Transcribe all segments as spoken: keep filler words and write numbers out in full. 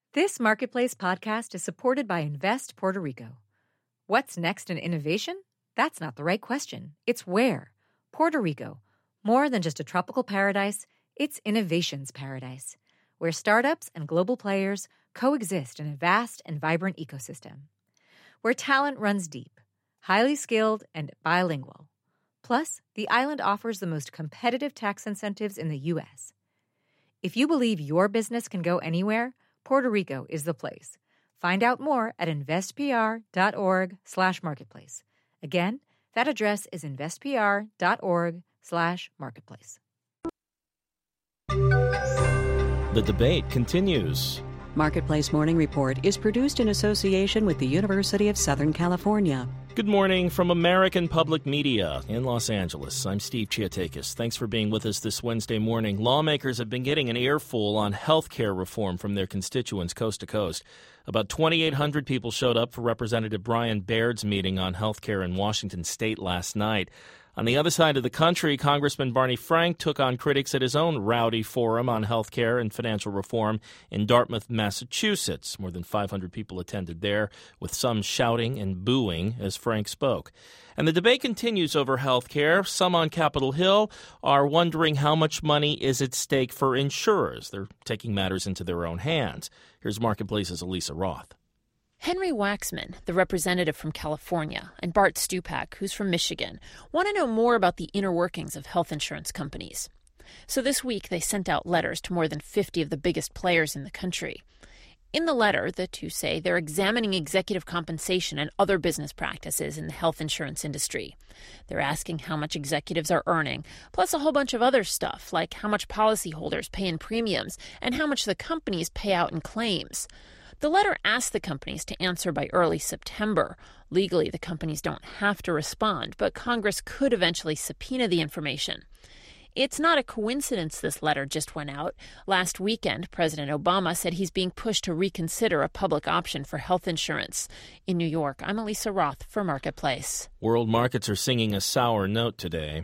This Marketplace podcast is supported by Invest Puerto Rico. What's next in innovation? That's not the right question. It's where. Puerto Rico. More than just a tropical paradise, it's innovation's paradise, where startups and global players coexist in a vast and vibrant ecosystem. Where talent runs deep, highly skilled, and bilingual. Plus, the island offers the most competitive tax incentives in the U S. If you believe your business can go anywhere, Puerto Rico is the place. Find out more at investpr.org slash marketplace. Again, that address is investpr.org slash marketplace. The debate continues. Marketplace Morning Report is produced in association with the University of Southern California. Good morning from American Public Media in Los Angeles. I'm Steve Chiatakis. Thanks for being with us this Wednesday morning. Lawmakers have been getting an earful on health care reform from their constituents coast to coast. About twenty-eight hundred people showed up for Representative Brian Baird's meeting on health care in Washington state last night. On the other side of the country, Congressman Barney Frank took on critics at his own rowdy forum on health care and financial reform in Dartmouth, Massachusetts. More than five hundred people attended there, with some shouting and booing as Frank spoke. And the debate continues over health care. Some on Capitol Hill are wondering how much money is at stake for insurers. They're taking matters into their own hands. Here's Marketplace's Elisa Roth. Henry Waxman, the representative from California, and Bart Stupak, who's from Michigan, want to know more about the inner workings of health insurance companies. So this week, they sent out letters to more than fifty of the biggest players in the country. In the letter, the two say they're examining executive compensation and other business practices in the health insurance industry. They're asking how much executives are earning, plus a whole bunch of other stuff, like how much policyholders pay in premiums and how much the companies pay out in claims. The letter asked the companies to answer by early September. Legally, the companies don't have to respond, but Congress could eventually subpoena the information. It's not a coincidence this letter just went out. Last weekend, President Obama said he's being pushed to reconsider a public option for health insurance. In New York, I'm Elisa Roth for Marketplace. World markets are singing a sour note today.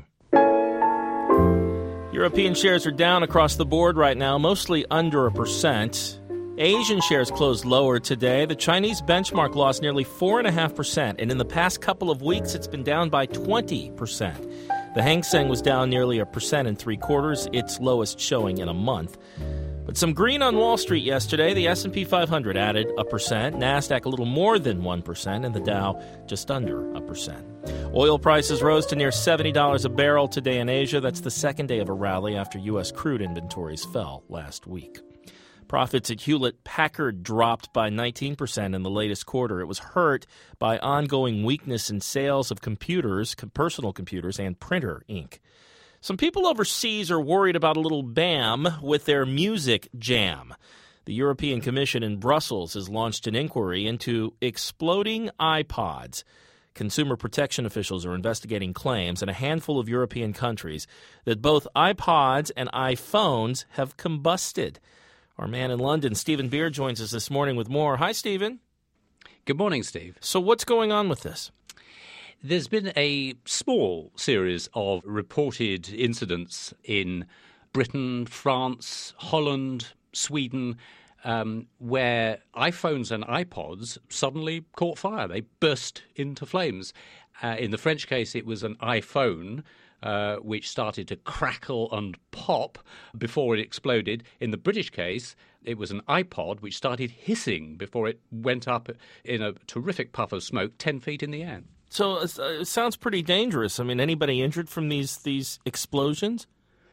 European shares are down across the board right now, mostly under a percent. Asian shares closed lower today. The Chinese benchmark lost nearly four point five percent, and in the past couple of weeks, it's been down by twenty percent. The Hang Seng was down nearly a percent and three quarters, its lowest showing in a month. But some green on Wall Street yesterday. The S and P five hundred added a percent, NASDAQ a little more than one percent, and the Dow just under a percent. Oil prices rose to near seventy dollars a barrel today in Asia. That's the second day of a rally after U S crude inventories fell last week. Profits at Hewlett-Packard dropped by nineteen percent in the latest quarter. It was hurt by ongoing weakness in sales of computers, personal computers, and printer ink. Some people overseas are worried about a little BAM with their music jam. The European Commission in Brussels has launched an inquiry into exploding iPods. Consumer protection officials are investigating claims in a handful of European countries that both iPods and iPhones have combusted. Our man in London, Stephen Beard, joins us this morning with more. Hi, Stephen. Good morning, Steve. So what's going on with this? There's been a small series of reported incidents in Britain, France, Holland, Sweden, um, where iPhones and iPods suddenly caught fire. They burst into flames. Uh, in the French case, it was an iPhone Uh, which started to crackle and pop before it exploded. In the British case, it was an iPod which started hissing before it went up in a terrific puff of smoke ten feet in the air. So uh, it sounds pretty dangerous. I mean, anybody injured from these, these explosions?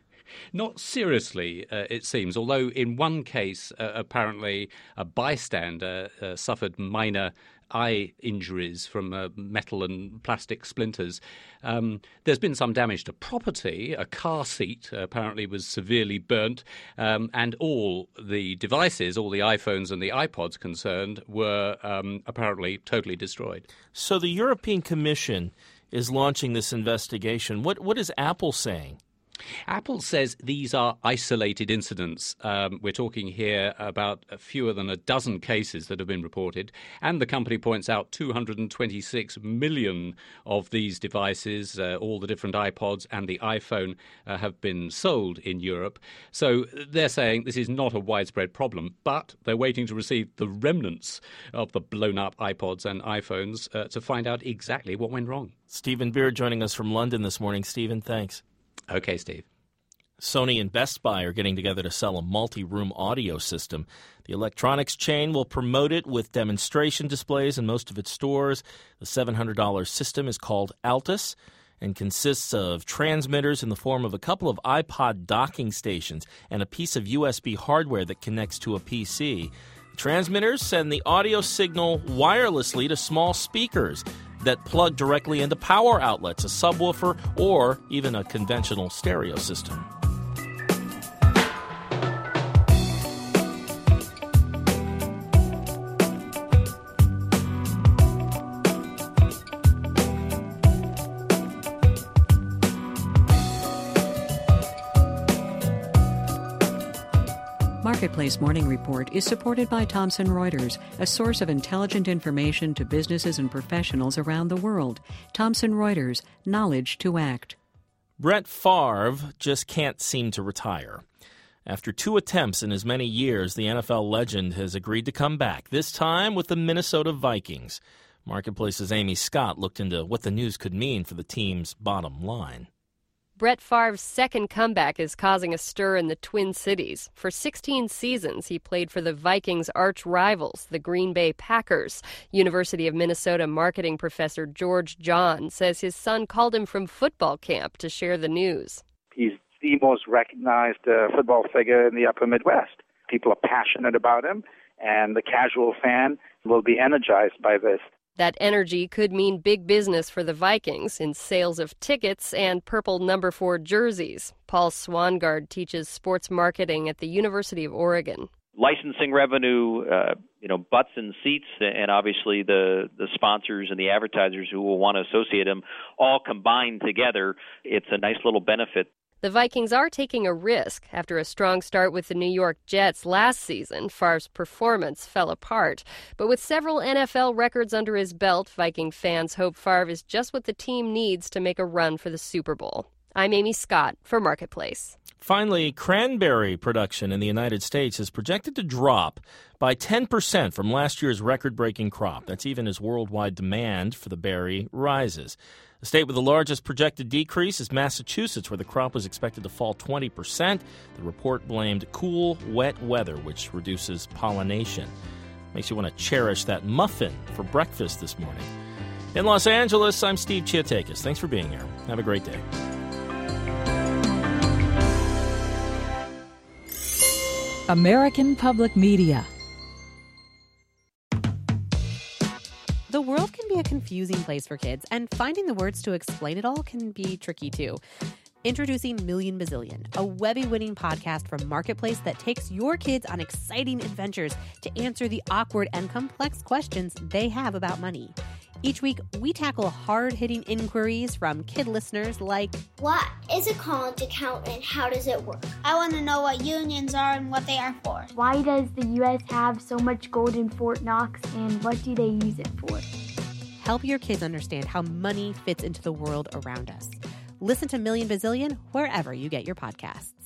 Not seriously, uh, it seems, although in one case, uh, apparently a bystander uh, suffered minor eye injuries from uh, metal and plastic splinters. Um, there's been some damage to property. A car seat uh, apparently was severely burnt, um, and all the devices, all the iPhones and the iPods concerned, were um, apparently totally destroyed. So the European Commission is launching this investigation. What What is Apple saying? Apple says these are isolated incidents. Um, we're talking here about fewer than a dozen cases that have been reported. And the company points out two hundred twenty-six million of these devices, uh, all the different iPods and the iPhone, uh, have been sold in Europe. So they're saying this is not a widespread problem, but they're waiting to receive the remnants of the blown-up iPods and iPhones uh, to find out exactly what went wrong. Stephen Beard joining us from London this morning. Stephen, thanks. Okay, Steve. Sony and Best Buy are getting together to sell a multi-room audio system. The electronics chain will promote it with demonstration displays in most of its stores. The seven hundred dollars system is called Altus and consists of transmitters in the form of a couple of iPod docking stations and a piece of U S B hardware that connects to a P C. The transmitters send the audio signal wirelessly to small speakers that plug directly into power outlets, a subwoofer, or even a conventional stereo system. Marketplace Morning Report is supported by Thomson Reuters, a source of intelligent information to businesses and professionals around the world. Thomson Reuters, knowledge to act. Brett Favre just can't seem to retire. After two attempts in as many years, the N F L legend has agreed to come back, this time with the Minnesota Vikings. Marketplace's Amy Scott looked into what the news could mean for the team's bottom line. Brett Favre's second comeback is causing a stir in the Twin Cities. For sixteen seasons, he played for the Vikings' arch rivals, the Green Bay Packers. University of Minnesota marketing professor George John says his son called him from football camp to share the news. He's the most recognized uh, football figure in the upper Midwest. People are passionate about him, and the casual fan will be energized by this. That energy could mean big business for the Vikings in sales of tickets and purple number four jerseys. Paul Swangard teaches sports marketing at the University of Oregon. Licensing revenue, uh, you know, butts in seats, and obviously the, the sponsors and the advertisers who will want to associate them all combined together. It's a nice little benefit. The Vikings are taking a risk. After a strong start with the New York Jets last season, Favre's performance fell apart. But with several N F L records under his belt, Viking fans hope Favre is just what the team needs to make a run for the Super Bowl. I'm Amy Scott for Marketplace. Finally, cranberry production in the United States is projected to drop by ten percent from last year's record-breaking crop. That's even as worldwide demand for the berry rises. The state with the largest projected decrease is Massachusetts, where the crop was expected to fall twenty percent. The report blamed cool, wet weather, which reduces pollination. Makes you want to cherish that muffin for breakfast this morning. In Los Angeles, I'm Steve Chiatakis. Thanks for being here. Have a great day. American Public Media. The world can be a confusing place for kids, and finding the words to explain it all can be tricky too. Introducing Million Bazillion, a Webby-winning podcast from Marketplace that takes your kids on exciting adventures to answer the awkward and complex questions they have about money. Each week, we tackle hard-hitting inquiries from kid listeners like, what is a college account and how does it work? I want to know what unions are and what they are for. Why does the U S have so much gold in Fort Knox, and what do they use it for? Help your kids understand how money fits into the world around us. Listen to Million Bazillion wherever you get your podcasts.